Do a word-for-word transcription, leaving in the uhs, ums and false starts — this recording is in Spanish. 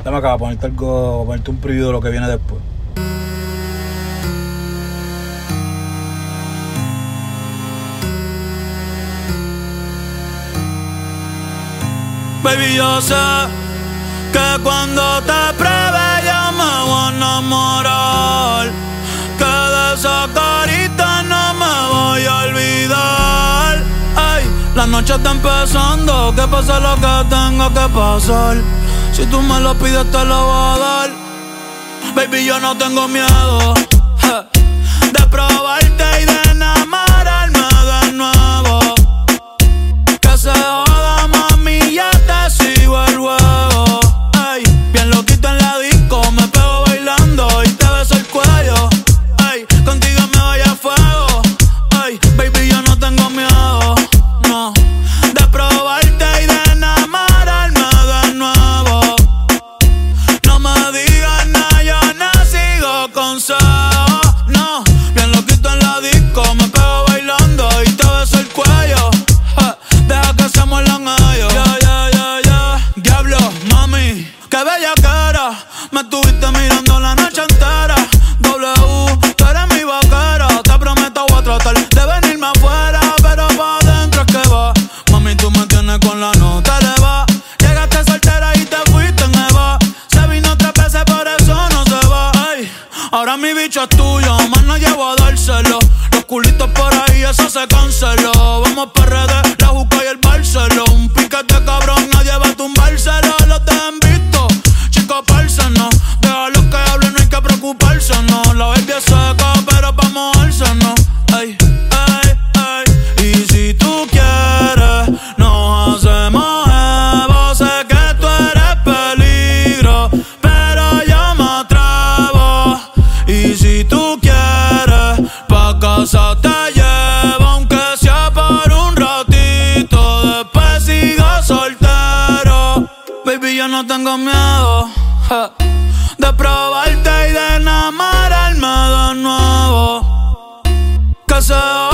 Dame acá, ponerte algo, ponerte un preview de lo que viene después. Baby, yo sé que cuando te pruebe yo me voy a enamorar, que de esa carita no me voy a olvidar. Ay, la noche está empezando, que pase lo que tenga que pasar. Si tú me lo pides te lo voy a dar. Baby, yo no tengo miedo je, de probarte y de enamorarme de nuevo. Que se joda, mami, ya te sigo el juego. Ay, bien loquito en la disco, me pego bailando y te beso el cuello. Ay, contigo me voy a fuego. Ay, baby, yo no tengo miedo, no, de probarte y de enamorarme de nuevo. No me digas nada, yo no sigo consejos, no. Bien loquito en la disco, me pego bailando y te beso el cuello. Ja, deja que se muerdan ellos. Yeah, yeah, yeah, yeah. Diablo, mami, qué bella cara. Me estuviste mirando la noche entera. W, tú eres mi vaquera. Te prometo voy a tratar de venirme afuera, pero pa' adentro es que va. Mami, tú me tienes con la nota eleva. Llegaste soltera y te fuiste en Eva. Se vino tres veces, por eso no se va. Ay, ahora mi bicho es tuyo, más no llevo a dárselo. Los culitos por ahí, eso se canceló. Vamos pa' R D, la Juca y el Barceló. Un piquete cabrón, nadie va a tumbárselo. Los dejan visto, chicos, no. Deja los que hablen, no hay que preocuparse, no. La baby es seca, pero pa' mojarse, no. Ay, ay, ay. Y si tú quieres, nos hacemos evo. Sé que tú eres peligro, pero yo me atrevo. Y si tú quieres, pa' casa te llevo, aunque sea por un ratito. Después sigo soltero. Baby, yo no tengo miedo ja, de probarte y de enamorarme de nuevo. Que se